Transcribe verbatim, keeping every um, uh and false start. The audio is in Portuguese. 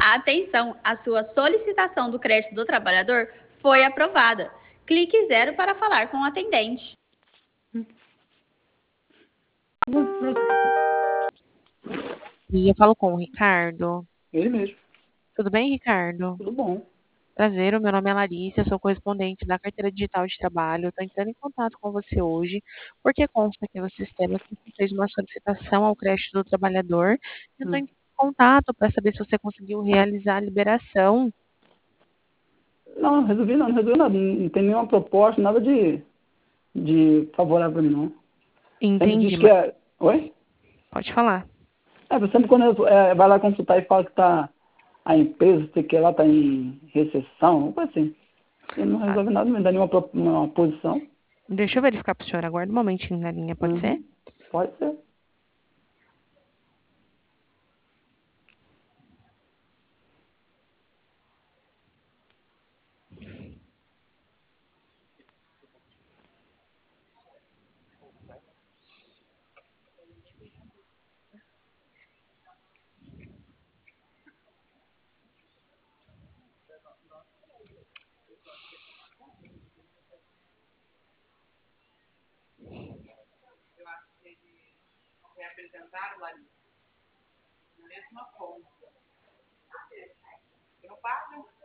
Atenção, a sua solicitação do crédito do trabalhador foi aprovada. Clique zero para falar com o atendente. E eu falo com o Ricardo. Ele mesmo. Tudo bem, Ricardo? Tudo bom. Prazer, o meu nome é Larissa, eu sou correspondente da Carteira Digital de Trabalho. Estou entrando em contato com você hoje, porque consta aqui no sistema que você fez uma solicitação ao crédito do trabalhador. Eu estou Hum. em contato para saber se você conseguiu realizar a liberação. Não, não resolvi não, não resolvi nada. Não tem nenhuma proposta, nada de, de favorável para mim, não. Sempre Entendi, diz que mas é... Oi? pode falar. É, sempre quando eu, é, vai lá consultar e fala que tá, a empresa, sei que lá está em recessão, algo assim. E não Ah, resolve nada, não me dá nenhuma pro- uma posição. deixa eu verificar para o senhor, aguarda um momentinho na linha, pode ser? Uhum. Pode ser. Eu acho que eles reapresentaram, Larissa, na mesma conta. Eu não pago.